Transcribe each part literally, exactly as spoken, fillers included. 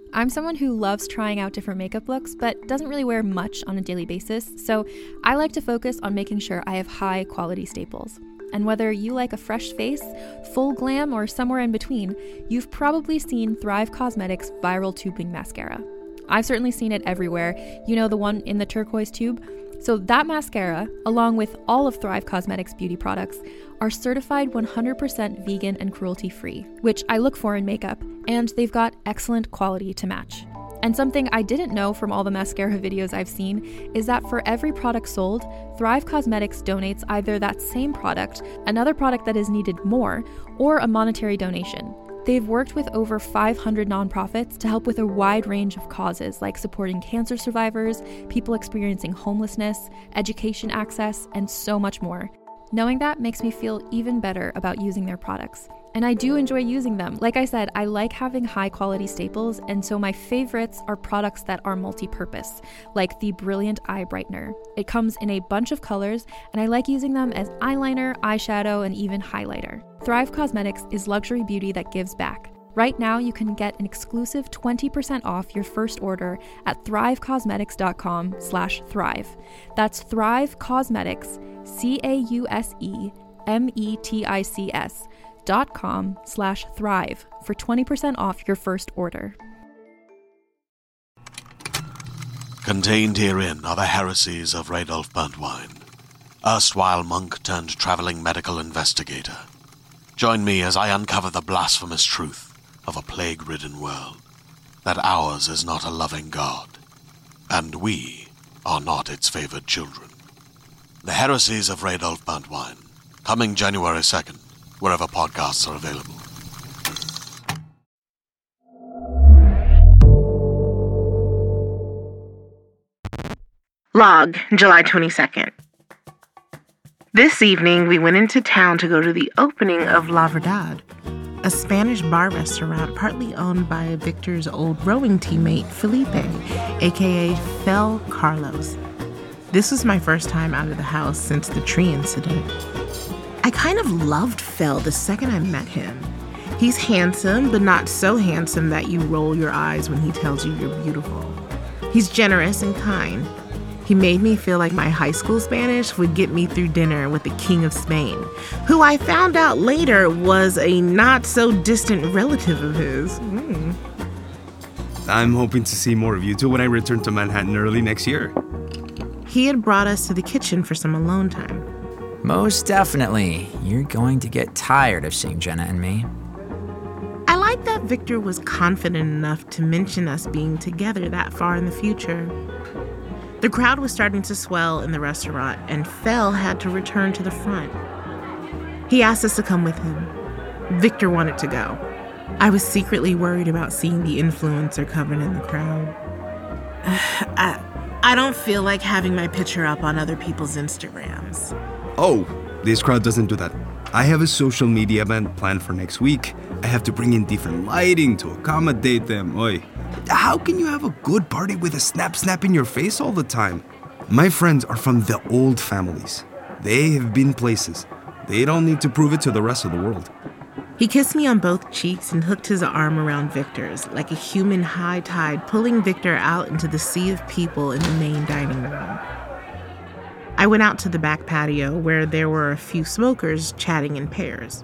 I'm someone who loves trying out different makeup looks, but doesn't really wear much on a daily basis, so I like to focus on making sure I have high quality staples. And whether you like a fresh face, full glam, or somewhere in between, you've probably seen Thrive Causemetics Viral Tubing Mascara. I've certainly seen it everywhere. You know, the one in the turquoise tube? So that mascara, along with all of Thrive Causemetics beauty products, are certified one hundred percent vegan and cruelty-free, which I look for in makeup, and they've got excellent quality to match. And something I didn't know from all the mascara videos I've seen is that for every product sold, Thrive Causemetics donates either that same product, another product that is needed more, or a monetary donation. They've worked with over five hundred nonprofits to help with a wide range of causes like supporting cancer survivors, people experiencing homelessness, education access, and so much more. Knowing that makes me feel even better about using their products. And I do enjoy using them. Like I said, I like having high quality staples, and so my favorites are products that are multi-purpose, like the Brilliant Eye Brightener. It comes in a bunch of colors, and I like using them as eyeliner, eyeshadow, and even highlighter. Thrive Causemetics is luxury beauty that gives back. Right now, you can get an exclusive twenty percent off your first order at thrivecausemetics.com slash thrive. That's Thrive Causemetics, C A U S E M E T I C S dot com slash thrive for twenty percent off your first order. Contained herein are the heresies of Radolf Burntwine, erstwhile monk turned traveling medical investigator. Join me as I uncover the blasphemous truth of a plague-ridden world, that ours is not a loving God, and we are not its favored children. The Heresies of Radolf Burntwine, coming January second, wherever podcasts are available. Log, July twenty-second. This evening, we went into town to go to the opening of La Verdad, a Spanish bar restaurant partly owned by Victor's old rowing teammate, Felipe, aka Fel Carlos. This was my first time out of the house since the tree incident. I kind of loved Fel the second I met him. He's handsome, but not so handsome that you roll your eyes when he tells you you're beautiful. He's generous and kind. He made me feel like my high school Spanish would get me through dinner with the King of Spain, who I found out later was a not-so-distant relative of his. Mm. I'm hoping to see more of you two when I return to Manhattan early next year. He had brought us to the kitchen for some alone time. Most definitely. You're going to get tired of seeing Jenna and me. I like that Victor was confident enough to mention us being together that far in the future. The crowd was starting to swell in the restaurant, and Fel had to return to the front. He asked us to come with him. Victor wanted to go. I was secretly worried about seeing the influencer covered in the crowd. I, I don't feel like having my picture up on other people's Instagrams. Oh, this crowd doesn't do that. I have a social media event planned for next week. I have to bring in different lighting to accommodate them. Oy. How can you have a good party with a snap snap in your face all the time? My friends are from the old families. They have been places. They don't need to prove it to the rest of the world. He kissed me on both cheeks and hooked his arm around Victor's, like a human high tide pulling Victor out into the sea of people in the main dining room. I went out to the back patio where there were a few smokers chatting in pairs.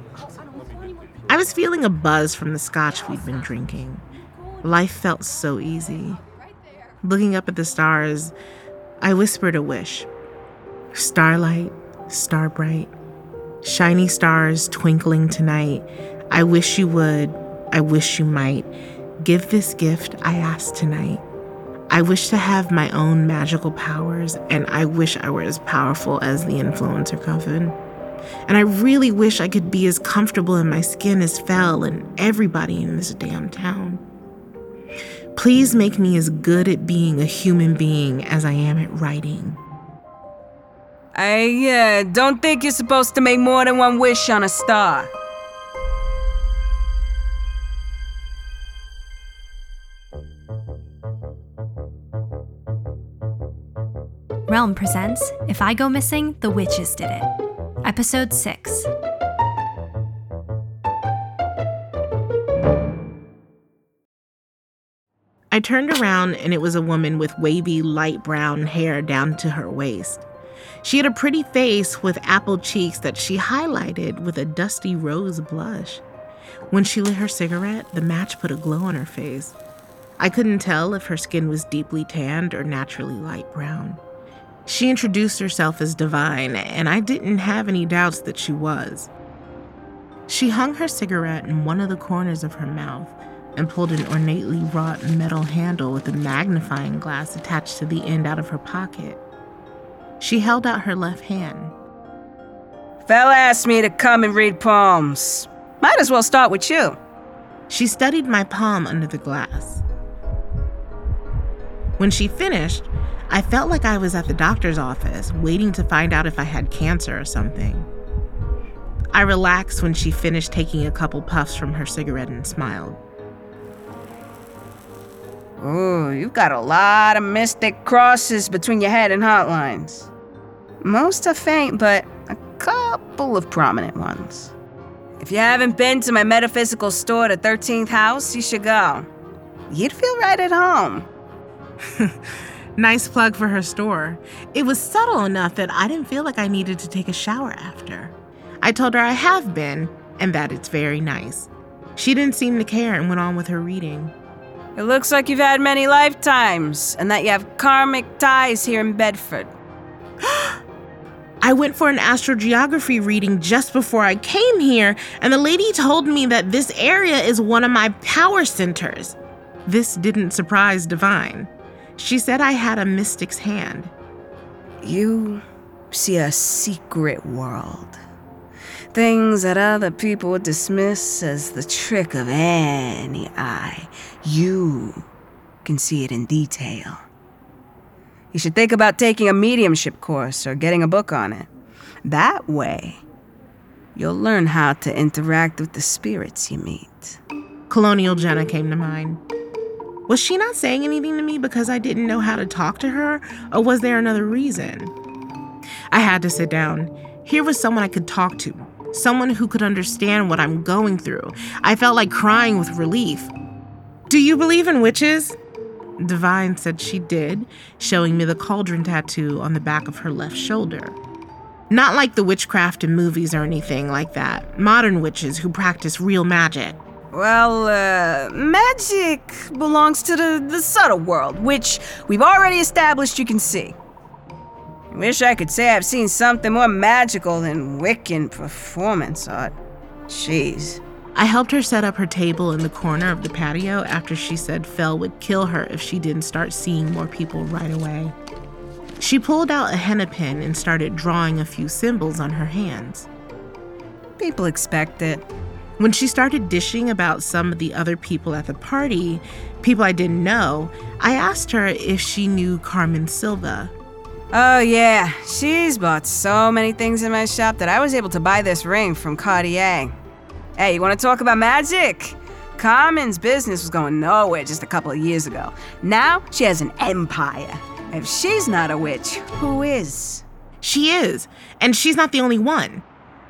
I was feeling a buzz from the scotch we'd been drinking. Life felt so easy. Looking up at the stars, I whispered a wish. Starlight, star bright, shiny stars twinkling tonight. I wish you would, I wish you might. Give this gift I ask tonight. I wish to have my own magical powers, and I wish I were as powerful as the influencer coven. And I really wish I could be as comfortable in my skin as Fel and everybody in this damn town. Please make me as good at being a human being as I am at writing. I uh, don't think you're supposed to make more than one wish on a star. Realm presents If I Go Missing, The Witches Did It. Episode six. I turned around and it was a woman with wavy, light brown hair down to her waist. She had a pretty face with apple cheeks that she highlighted with a dusty rose blush. When she lit her cigarette, the match put a glow on her face. I couldn't tell if her skin was deeply tanned or naturally light brown. She introduced herself as Divine, and I didn't have any doubts that she was. She hung her cigarette in one of the corners of her mouth and pulled an ornately wrought metal handle with a magnifying glass attached to the end out of her pocket. She held out her left hand. Fell asked me to come and read poems. Might as well start with you. She studied my palm under the glass. When she finished, I felt like I was at the doctor's office, waiting to find out if I had cancer or something. I relaxed when she finished taking a couple puffs from her cigarette and smiled. Ooh, you've got a lot of mystic crosses between your head and heart lines. Most are faint, but a couple of prominent ones. If you haven't been to my metaphysical store, the thirteenth house, you should go. You'd feel right at home. Nice plug for her store. It was subtle enough that I didn't feel like I needed to take a shower after. I told her I have been, and that it's very nice. She didn't seem to care and went on with her reading. It looks like you've had many lifetimes, and that you have karmic ties here in Bedford. I went for an astrogeography reading just before I came here, and the lady told me that this area is one of my power centers. This didn't surprise Divine. She said I had a mystic's hand. You see a secret world. Things that other people would dismiss as the trick of any eye. You can see it in detail. You should think about taking a mediumship course or getting a book on it. That way, you'll learn how to interact with the spirits you meet. Colonial Jenna came to mind. Was she not saying anything to me because I didn't know how to talk to her, or was there another reason? I had to sit down. Here was someone I could talk to, someone who could understand what I'm going through. I felt like crying with relief. Do you believe in witches? Divine said she did, showing me the cauldron tattoo on the back of her left shoulder. Not like the witchcraft in movies or anything like that. Modern witches who practice real magic. Well, uh, magic belongs to the, the subtle world, which we've already established you can see. I wish I could say I've seen something more magical than Wiccan performance art. Jeez. I helped her set up her table in the corner of the patio after she said Fel would kill her if she didn't start seeing more people right away. She pulled out a henna pen and started drawing a few symbols on her hands. People expect it. When she started dishing about some of the other people at the party, people I didn't know, I asked her if she knew Carmen Silva. Oh yeah, she's bought so many things in my shop that I was able to buy this ring from Cartier. Hey, you want to talk about magic? Carmen's business was going nowhere just a couple of years ago. Now she has an empire. If she's not a witch, who is? She is, and she's not the only one.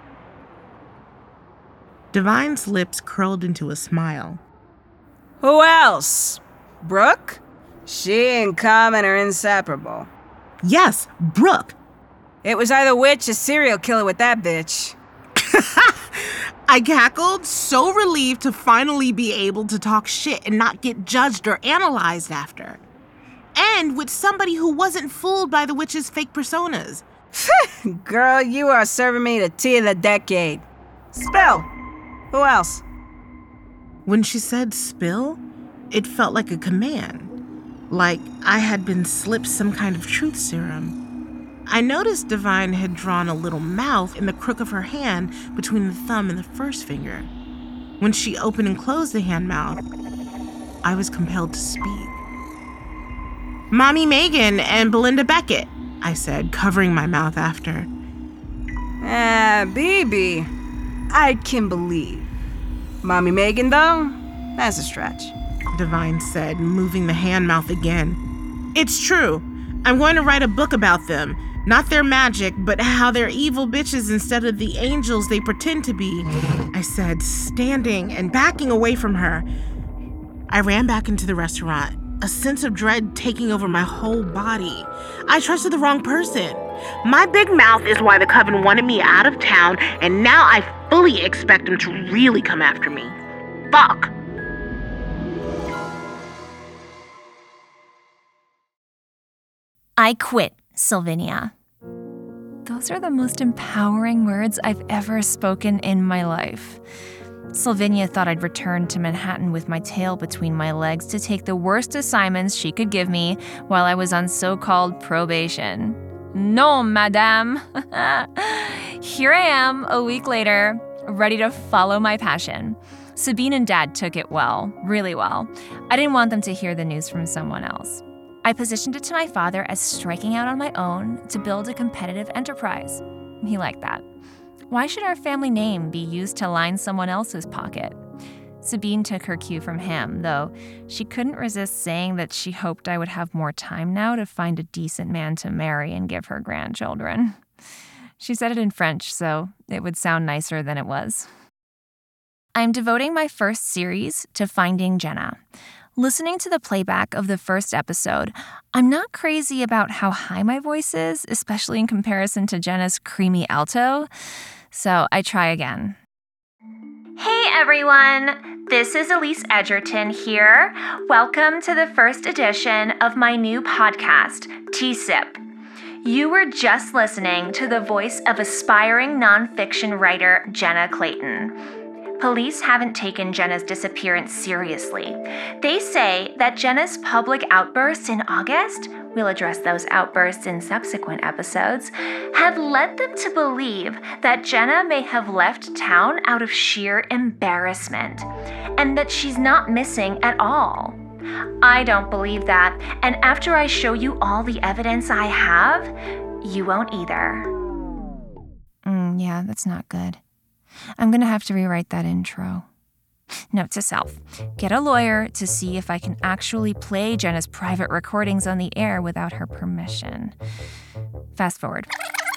Divine's lips curled into a smile. Who else? Brooke? She and Carmen are inseparable. Yes, Brooke. It was either witch or serial killer with that bitch. I cackled, so relieved to finally be able to talk shit and not get judged or analyzed after. And with somebody who wasn't fooled by the witch's fake personas. Girl, you are serving me the tea of the decade. Spill. Who else? When she said spill, it felt like a command. Like I had been slipped some kind of truth serum. I noticed Divine had drawn a little mouth in the crook of her hand between the thumb and the first finger. When she opened and closed the hand mouth, I was compelled to speak. Mommy Megan and Belinda Beckett, I said, covering my mouth after. Ah, baby, I can believe. Mommy Megan, though, that's a stretch. Divine said, moving the hand mouth again. It's true. I'm going to write a book about them. Not their magic, but how they're evil bitches instead of the angels they pretend to be, I said, standing and backing away from her. I ran back into the restaurant. a sense of dread taking over my whole body. I trusted the wrong person. My big mouth is why the coven wanted me out of town, and now I fully expect them to really come after me. Fuck. I quit, Sylvinia. Those are the most empowering words I've ever spoken in my life. Sylvinia thought I'd return to Manhattan with my tail between my legs to take the worst assignments she could give me while I was on so-called probation. No, madame. Here I am, a week later, ready to follow my passion. Sabine and Dad took it well, really well. I didn't want them to hear the news from someone else. I positioned it to my father as striking out on my own to build a competitive enterprise. He liked that. Why should our family name be used to line someone else's pocket? Sabine took her cue from him, though she couldn't resist saying that she hoped I would have more time now to find a decent man to marry and give her grandchildren. She said it in French, so it would sound nicer than it was. I'm devoting my first series to finding Jenna. Listening to the playback of the first episode, I'm not crazy about how high my voice is, especially in comparison to Jenna's creamy alto, so I try again. Hey everyone, this is Elise Edgerton here. Welcome to the first edition of my new podcast, T-Sip. You were just listening to the voice of aspiring nonfiction writer Jenna Clayton. Police haven't taken Jenna's disappearance seriously. They say that Jenna's public outbursts in August, we'll address those outbursts in subsequent episodes, have led them to believe that Jenna may have left town out of sheer embarrassment, and that she's not missing at all. I don't believe that, and after I show you all the evidence I have, you won't either. Mm, yeah, that's not good. I'm gonna have to rewrite that intro. Note to self, get a lawyer to see if I can actually play Jenna's private recordings on the air without her permission. Fast forward.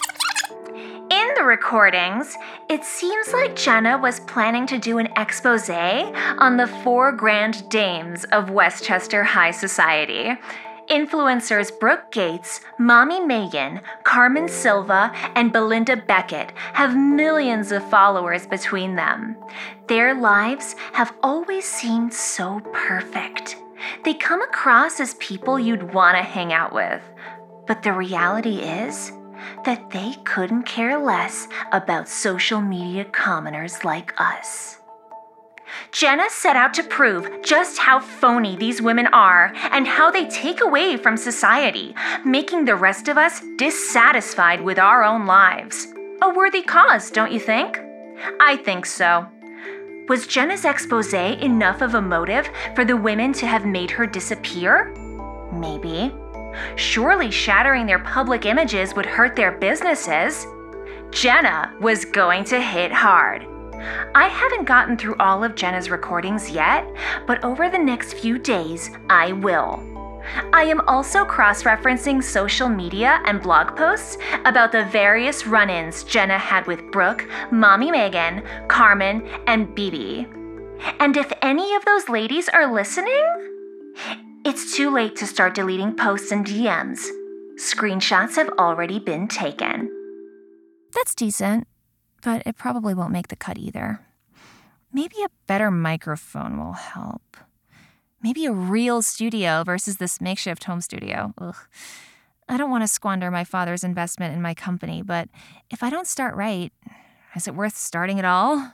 In the recordings, it seems like Jenna was planning to do an expose on the four grand dames of Westchester High Society. Influencers Brooke Gates, Mommy Megan, Carmen Silva, and Belinda Beckett have millions of followers between them. Their lives have always seemed so perfect. They come across as people you'd want to hang out with. But the reality is that they couldn't care less about social media commoners like us. Jenna set out to prove just how phony these women are and how they take away from society, making the rest of us dissatisfied with our own lives. A worthy cause, don't you think? I think so. Was Jenna's expose enough of a motive for the women to have made her disappear? Maybe. Surely shattering their public images would hurt their businesses. Jenna was going to hit hard. I haven't gotten through all of Jenna's recordings yet, but over the next few days, I will. I am also cross-referencing social media and blog posts about the various run-ins Jenna had with Brooke, Mommy Megan, Carmen, and Bibi. And if any of those ladies are listening, it's too late to start deleting posts and D Ms. Screenshots have already been taken. That's decent. But it probably won't make the cut either. Maybe a better microphone will help. Maybe a real studio versus this makeshift home studio. Ugh. I don't want to squander my father's investment in my company, but if I don't start right, is it worth starting at all?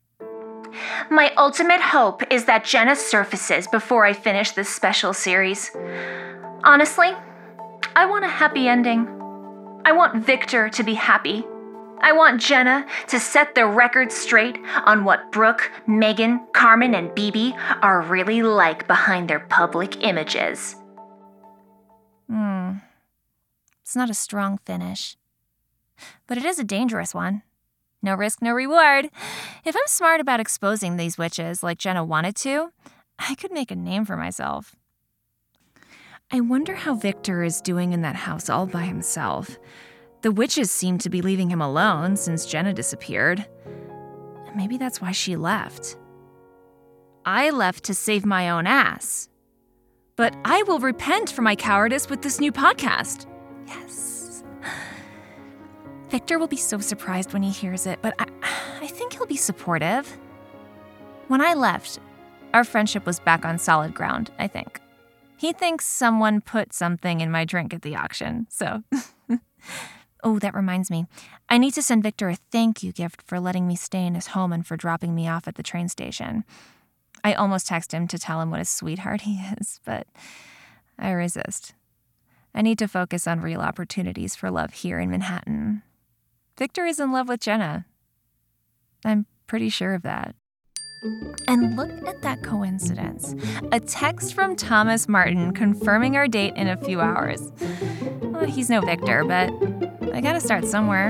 My ultimate hope is that Jenna surfaces before I finish this special series. Honestly, I want a happy ending. I want Victor to be happy. I want Jenna to set the record straight on what Brooke, Megan, Carmen, and Bibi are really like behind their public images. Hmm. It's not a strong finish. But it is a dangerous one. No risk, no reward. If I'm smart about exposing these witches like Jenna wanted to, I could make a name for myself. I wonder how Victor is doing in that house all by himself. The witches seem to be leaving him alone since Jenna disappeared. Maybe that's why she left. I left to save my own ass. But I will repent for my cowardice with this new podcast. Yes. Victor will be so surprised when he hears it, but I, I think he'll be supportive. When I left, our friendship was back on solid ground, I think. He thinks someone put something in my drink at the auction, so... Oh, that reminds me. I need to send Victor a thank you gift for letting me stay in his home and for dropping me off at the train station. I almost text him to tell him what a sweetheart he is, but I resist. I need to focus on real opportunities for love here in Manhattan. Victor is in love with Jenna. I'm pretty sure of that. And look at that coincidence. A text from Thomas Martin confirming our date in a few hours. Well, he's no Victor, but I gotta start somewhere.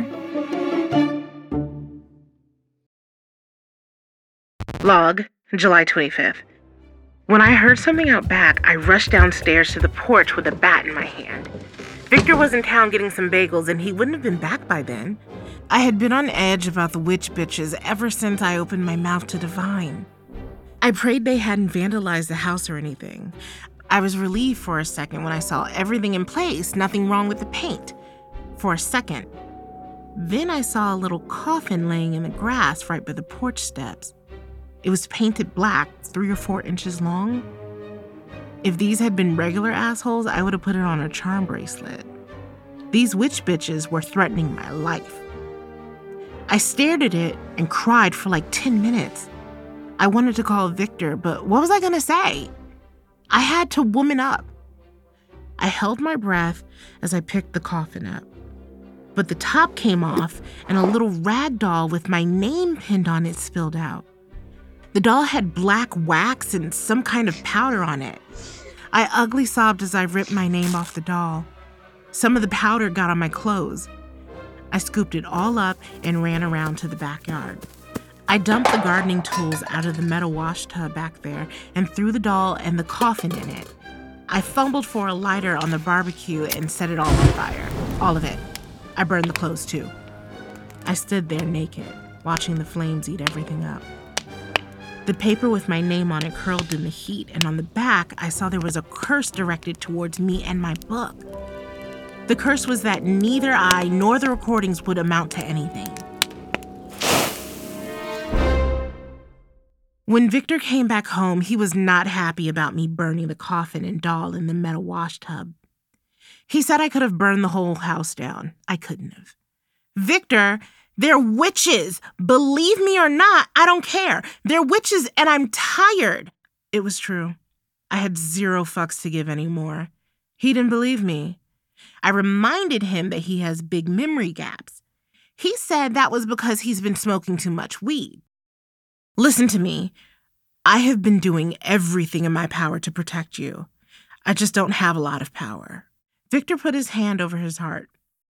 Log, July twenty-fifth. When I heard something out back, I rushed downstairs to the porch with a bat in my hand. Victor was in town getting some bagels, and he wouldn't have been back by then. I had been on edge about the witch bitches ever since I opened my mouth to Divine. I prayed they hadn't vandalized the house or anything. I was relieved for a second when I saw everything in place, nothing wrong with the paint. For a second. Then I saw a little coffin laying in the grass right by the porch steps. It was painted black, three or four inches long. If these had been regular assholes, I would have put it on a charm bracelet. These witch bitches were threatening my life. I stared at it and cried for like ten minutes. I wanted to call Victor, but what was I gonna say? I had to woman up. I held my breath as I picked the coffin up. But the top came off and a little rag doll with my name pinned on it spilled out. The doll had black wax and some kind of powder on it. I ugly sobbed as I ripped my name off the doll. Some of the powder got on my clothes. I scooped it all up and ran around to the backyard. I dumped the gardening tools out of the metal wash tub back there and threw the doll and the coffin in it. I fumbled for a lighter on the barbecue and set it all on fire. All of it. I burned the clothes too. I stood there naked, watching the flames eat everything up. The paper with my name on it curled in the heat, and on the back, I saw there was a curse directed towards me and my book. The curse was that neither I nor the recordings would amount to anything. When Victor came back home, he was not happy about me burning the coffin and doll in the metal wash tub. He said I could have burned the whole house down. I couldn't have. Victor, they're witches. Believe me or not, I don't care. They're witches and I'm tired. It was true. I had zero fucks to give anymore. He didn't believe me. I reminded him that he has big memory gaps. He said that was because he's been smoking too much weed. Listen to me. I have been doing everything in my power to protect you. I just don't have a lot of power. Victor put his hand over his heart.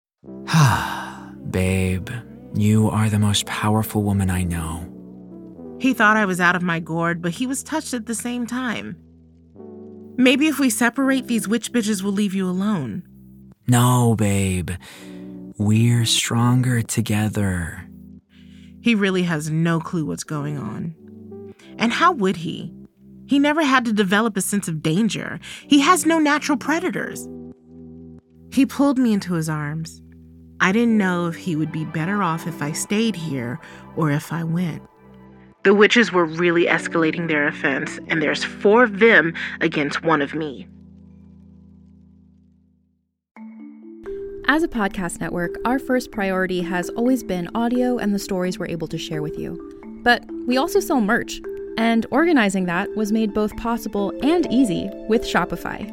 Babe, you are the most powerful woman I know. He thought I was out of my gourd, but he was touched at the same time. Maybe if we separate, these witch bitches will leave you alone. No, babe. We're stronger together. He really has no clue what's going on. And how would he? He never had to develop a sense of danger. He has no natural predators. He pulled me into his arms. I didn't know if he would be better off if I stayed here or if I went. The witches were really escalating their offense, and there's four of them against one of me. As a podcast network, our first priority has always been audio and the stories we're able to share with you. But we also sell merch, and organizing that was made both possible and easy with Shopify.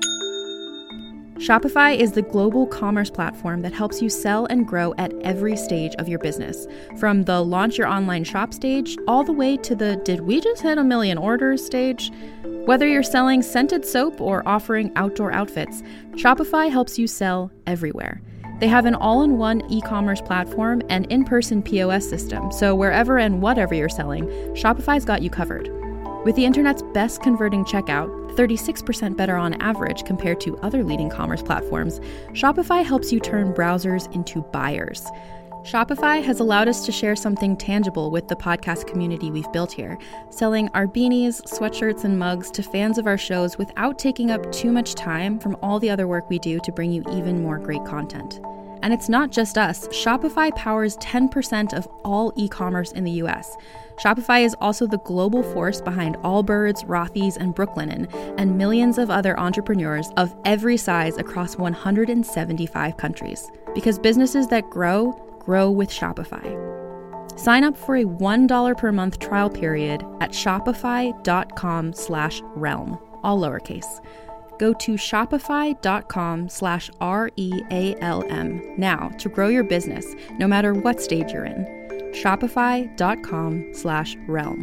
Shopify is the global commerce platform that helps you sell and grow at every stage of your business, from the launch your online shop stage all the way to the did we just hit a million orders stage. Whether you're selling scented soap or offering outdoor outfits, Shopify helps you sell everywhere. They have an all-in-one e-commerce platform and in-person P O S system, so wherever and whatever you're selling, Shopify's got you covered. With the internet's best converting checkout, thirty-six percent better on average compared to other leading commerce platforms, Shopify helps you turn browsers into buyers. Shopify has allowed us to share something tangible with the podcast community we've built here, selling our beanies, sweatshirts, and mugs to fans of our shows without taking up too much time from all the other work we do to bring you even more great content. And it's not just us. Shopify powers ten percent of all e-commerce in the U S. Shopify is also the global force behind Allbirds, Rothy's, and Brooklinen, and millions of other entrepreneurs of every size across one hundred seventy-five countries. Because businesses that grow, grow with Shopify. Sign up for a one dollar per month trial period at shopify.com slash realm, all lowercase. Go to shopify.com slash R-E-A-L-M now to grow your business, no matter what stage you're in. Shopify.com slash realm.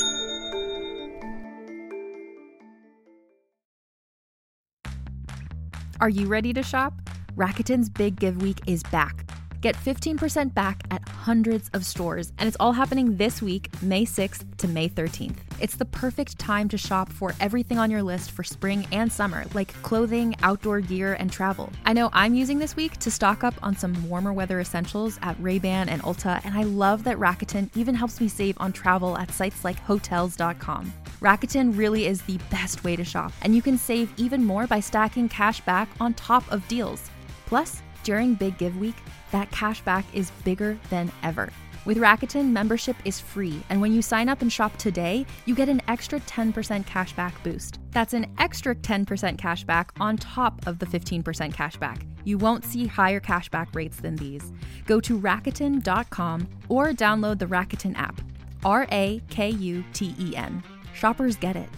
Are you ready to shop? Rakuten's Big Give Week is back. Get fifteen percent back at hundreds of stores, and it's all happening this week, May sixth to May thirteenth. It's the perfect time to shop for everything on your list for spring and summer, like clothing, outdoor gear, and travel. I know I'm using this week to stock up on some warmer weather essentials at Ray-Ban and Ulta, and I love that Rakuten even helps me save on travel at sites like hotels dot com. Rakuten really is the best way to shop, and you can save even more by stacking cash back on top of deals. Plus, during Big Give Week, that cash back is bigger than ever. With Rakuten, membership is free, and when you sign up and shop today, you get an extra ten percent cash back boost. That's an extra ten percent cash back on top of the fifteen percent cash back. You won't see higher cash back rates than these. Go to Rakuten dot com or download the Rakuten app. R A K U T E N. Shoppers get it.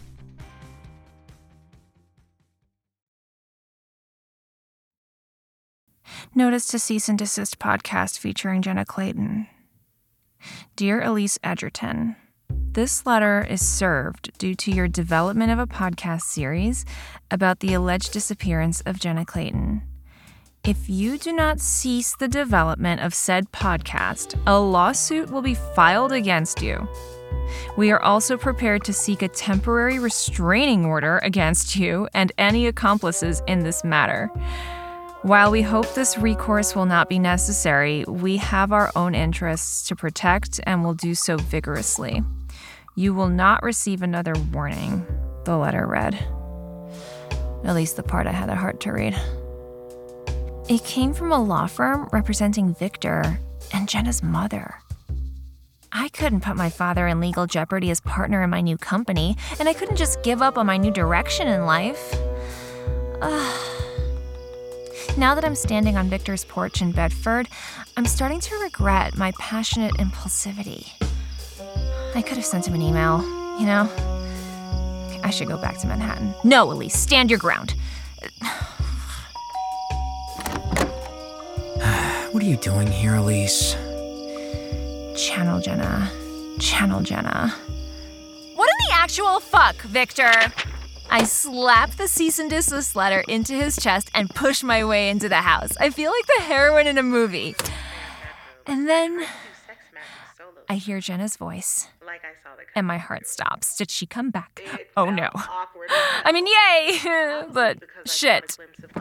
Notice to cease and desist podcast featuring Jenna Clayton. Dear Elise Edgerton, this letter is served due to your development of a podcast series about the alleged disappearance of Jenna Clayton. If you do not cease the development of said podcast, a lawsuit will be filed against you. We are also prepared to seek a temporary restraining order against you and any accomplices in this matter. While we hope this recourse will not be necessary, we have our own interests to protect and will do so vigorously. You will not receive another warning, the letter read. At least the part I had a heart to read. It came from a law firm representing Victor and Jenna's mother. I couldn't put my father in legal jeopardy as partner in my new company, and I couldn't just give up on my new direction in life. Ugh. Now that I'm standing on Victor's porch in Bedford, I'm starting to regret my passionate impulsivity. I could have sent him an email, you know? I should go back to Manhattan. No, Elise, stand your ground. What are you doing here, Elise? Channel Jenna. Channel Jenna. What in the actual fuck, Victor? I slap the cease and desist letter into his chest and push my way into the house. I feel like the heroine in a movie. And then I hear Jenna's voice, and my heart stops. Did she come back? Oh no. I mean, yay! But shit.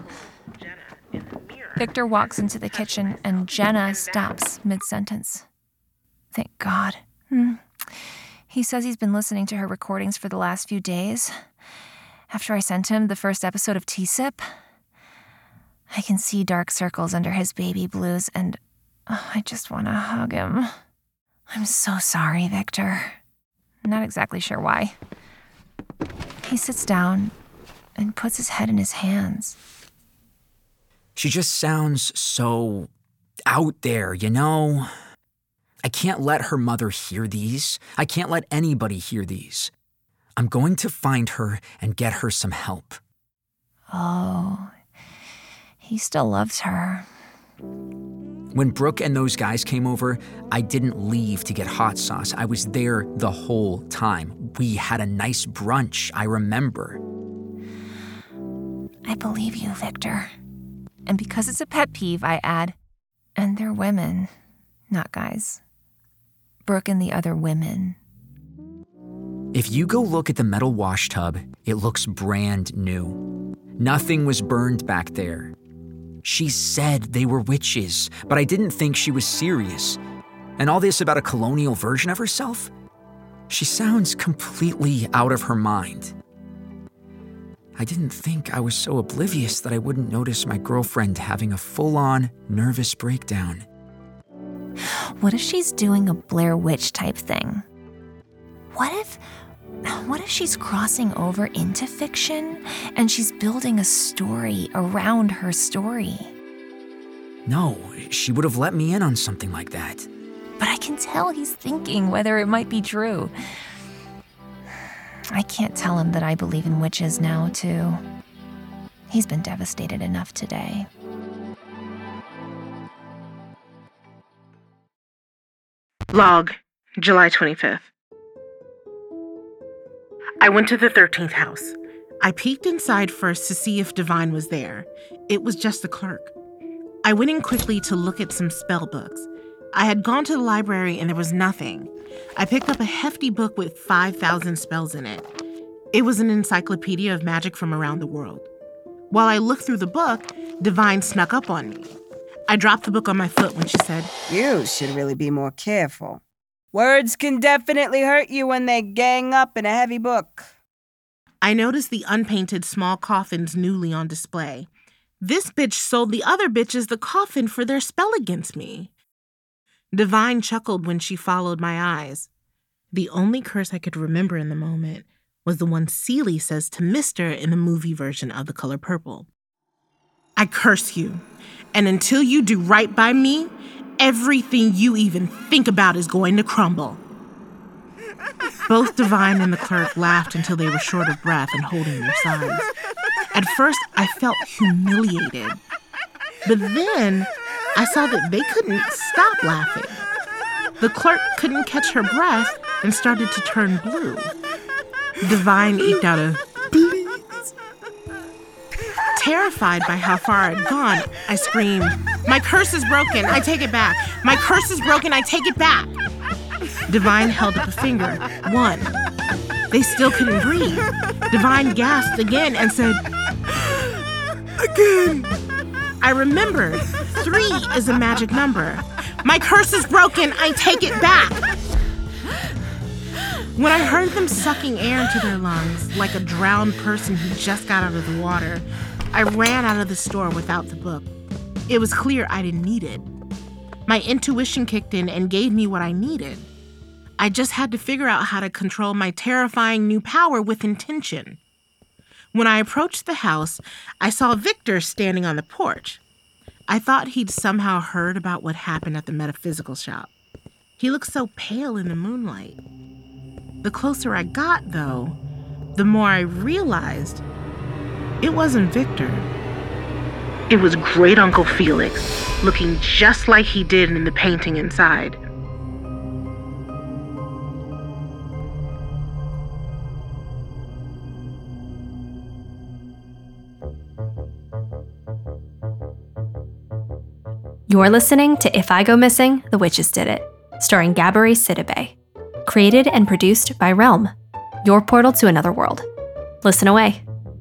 Victor walks into the kitchen, and Jenna stops mid-sentence. Thank God. Hmm. He says he's been listening to her recordings for the last few days. After I sent him the first episode of T S I P, I can see dark circles under his baby blues, and oh, I just want to hug him. I'm so sorry, Victor. Not exactly sure why. He sits down and puts his head in his hands. She just sounds so out there, you know? I can't let her mother hear these. I can't let anybody hear these. I'm going to find her and get her some help. Oh, he still loves her. When Brooke and those guys came over, I didn't leave to get hot sauce. I was there the whole time. We had a nice brunch, I remember. I believe you, Victor. And because it's a pet peeve, I add, and they're women, not guys. Brooke and the other women. If you go look at the metal wash tub, it looks brand new. Nothing was burned back there. She said they were witches, but I didn't think she was serious. And all this about a colonial version of herself? She sounds completely out of her mind. I didn't think I was so oblivious that I wouldn't notice my girlfriend having a full-on nervous breakdown. What if she's doing a Blair Witch type thing? What if, what if she's crossing over into fiction and she's building a story around her story? No, she would have let me in on something like that. But I can tell he's thinking whether it might be true. I can't tell him that I believe in witches now, too. He's been devastated enough today. Log, July twenty-fifth. I went to the thirteenth house. I peeked inside first to see if Divine was there. It was just the clerk. I went in quickly to look at some spell books. I had gone to the library and there was nothing. I picked up a hefty book with five thousand spells in it. It was an encyclopedia of magic from around the world. While I looked through the book, Divine snuck up on me. I dropped the book on my foot when she said, "You should really be more careful. Words can definitely hurt you when they gang up in a heavy book." I noticed the unpainted small coffins newly on display. This bitch sold the other bitches the coffin for their spell against me. Divine chuckled when she followed my eyes. The only curse I could remember in the moment was the one Celie says to Mister in the movie version of The Color Purple. "I curse you, and until you do right by me, everything you even think about is going to crumble." Both Divine and the clerk laughed until they were short of breath and holding their sides. At first, I felt humiliated. But then, I saw that they couldn't stop laughing. The clerk couldn't catch her breath and started to turn blue. Divine eked out a "please." Terrified by how far I'd gone, I screamed, "My curse is broken, I take it back. My curse is broken, I take it back." Divine held up a finger. One. They still couldn't breathe. Divine gasped again and said, "Again." I remembered. Three is a magic number. "My curse is broken, I take it back." When I heard them sucking air into their lungs, like a drowned person who just got out of the water, I ran out of the store without the book. It was clear I didn't need it. My intuition kicked in and gave me what I needed. I just had to figure out how to control my terrifying new power with intention. When I approached the house, I saw Victor standing on the porch. I thought he'd somehow heard about what happened at the metaphysical shop. He looked so pale in the moonlight. The closer I got, though, the more I realized it wasn't Victor. It was Great Uncle Felix, looking just like he did in the painting inside. You're listening to If I Go Missing, The Witches Did It, starring Gabourey Sidibe. Created and produced by Realm, your portal to another world. Listen away.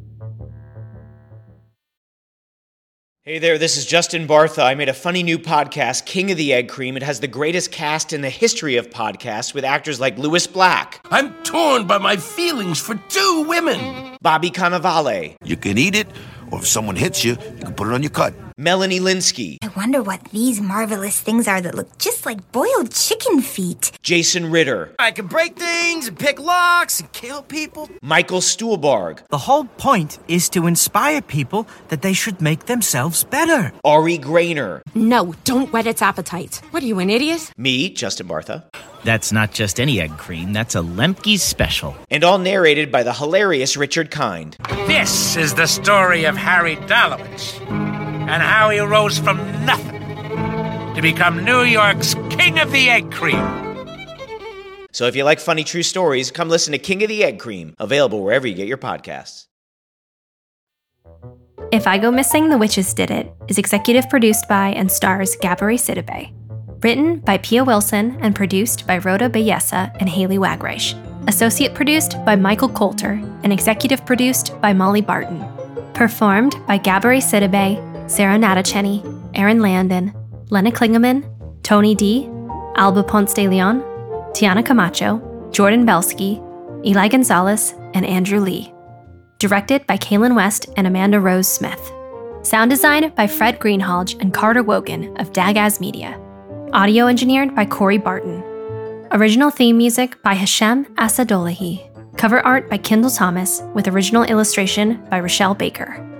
Hey there, this is Justin Bartha. I made a funny new podcast, King of the Egg Cream. It has the greatest cast in the history of podcasts with actors like Louis Black. I'm torn by my feelings for two women. Bobby Cannavale. You can eat it, or if someone hits you, you can put it on your cut. Melanie Linsky. I wonder what these marvelous things are that look just like boiled chicken feet. Jason Ritter. I can break things and pick locks and kill people. Michael Stuhlbarg. The whole point is to inspire people that they should make themselves better. Ari Grainer. No, don't whet its appetite. What are you, an idiot? Me, Justin Bartha. That's not just any egg cream, that's a Lemke's special. And all narrated by the hilarious Richard Kind. This is the story of Harry Dalowitz and how he rose from nothing to become New York's King of the Egg Cream. So if you like funny true stories, come listen to King of the Egg Cream, available wherever you get your podcasts. If I Go Missing, The Witches Did It is executive produced by and stars Gabourey Sidibe. Written by Pia Wilson and produced by Rhoda Bayessa and Haley Wagreich. Associate produced by Michael Coulter and executive produced by Molly Barton. Performed by Gabourey Sidibe, Sarah Natacheni, Aaron Landon, Lena Klingeman, Tony D, Alba Ponce de Leon, Tiana Camacho, Jordan Belsky, Eli Gonzalez, and Andrew Lee. Directed by Kaylin West and Amanda Rose Smith. Sound design by Fred Greenhalgh and Carter Wogan of Dagaz Media. Audio engineered by Corey Barton. Original theme music by Hashem Asadolahi. Cover art by Kendall Thomas with original illustration by Rochelle Baker.